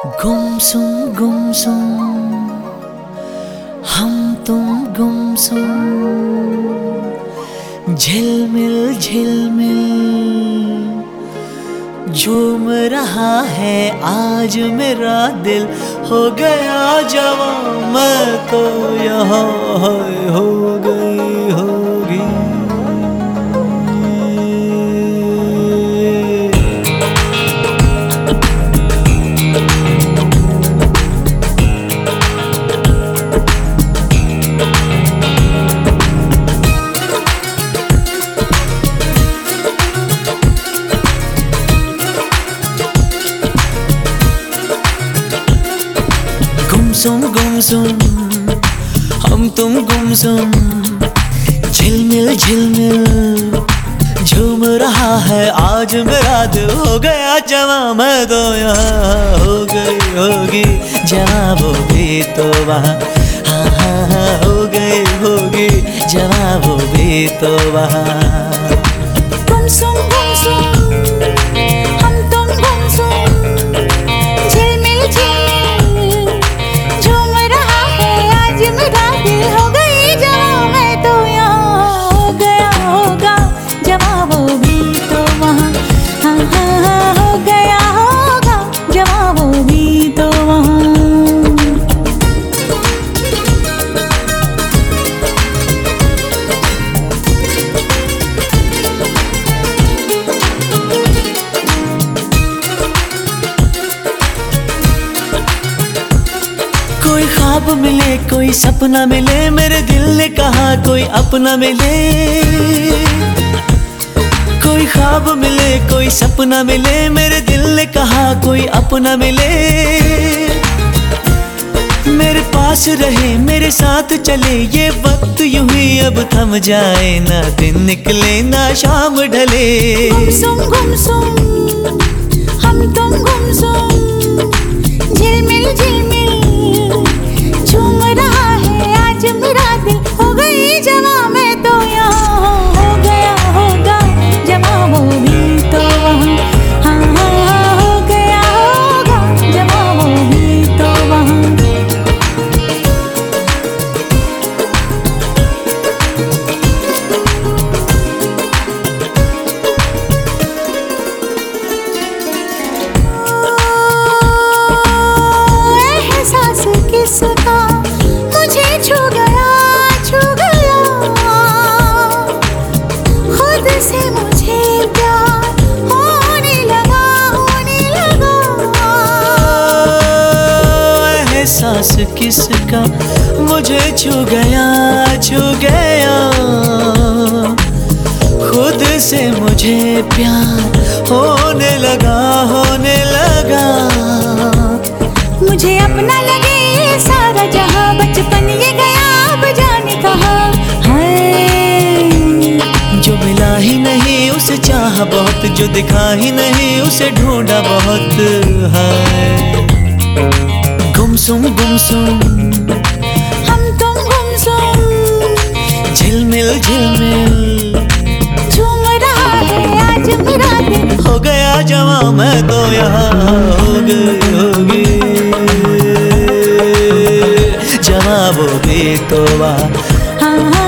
गुमसुम हम तुम गुमसुम, झिलमिल झिलमिल झूम रहा है आज मेरा दिल। हो गया जवां मैं तो यहाँ हो गई होगी। गुमसुम हम तुम गुमसुम, झिलमिल झिलमिल झूम रहा है आज मेरा दिल। हो गया जवां मैं तो यहाँ हो गई होगी जवां, वो भी तो वहाँ। हाँ हाँ हाँ हो गई होगी जवां, वो भी तो वहाँ। गुमसुम हम तुम गुमसुम, झिलमिल झिलमिल झूम रहा है आज मेरा दिल। हो गई जवां मैं तो यहाँ हो गया होगा जवां, वो भी तो वहाँ। हाँ हाँ हाँ हो गया होगा जवां, वो भी तो वहाँ। कोई ख्वाब मिले कोई सपना मिले, मेरे दिल ने कहा कोई अपना मिले। कोई ख्वाब मिले कोई सपना मिले, मेरे दिल ने कहा कोई अपना मिले। मेरे पास रहे मेरे साथ चले, ये वक्त यूं ही अब थम जाए, ना दिन निकले ना शाम ढले। गुमसुम हम तुम गुमसुम, झिलमिल झिलमिल झूम रहा है आज मेरा दिल। हो गई जवां मैं तो यहाँ हो गया होगा जवां, वो भी तो वहाँ। हाँ हाँ हाँ हो गया होगा जवां, वो भी तो वहाँ। एहसास किसका मुझे छू गया खुद से मुझे प्यार होने लगा। एहसास किसका मुझे छू गया खुद से मुझे प्यार होने लगा। मुझे अपना लगे ये सारा जहां, बचपन ये गया अब जाने कहाँ है। जो मिला ही नहीं उसे चाहा बहुत, जो दिखा ही नहीं उसे ढूंढा बहुत है। गुमसुम हम तुम गुमसुम, झिलमिल झिलमिल झूम रहा है आज मेरा दिल। हो गया जवां मैं तो यहाँ हो गई होगी जवां, वो भी तो वहाँ। हाँ हाँ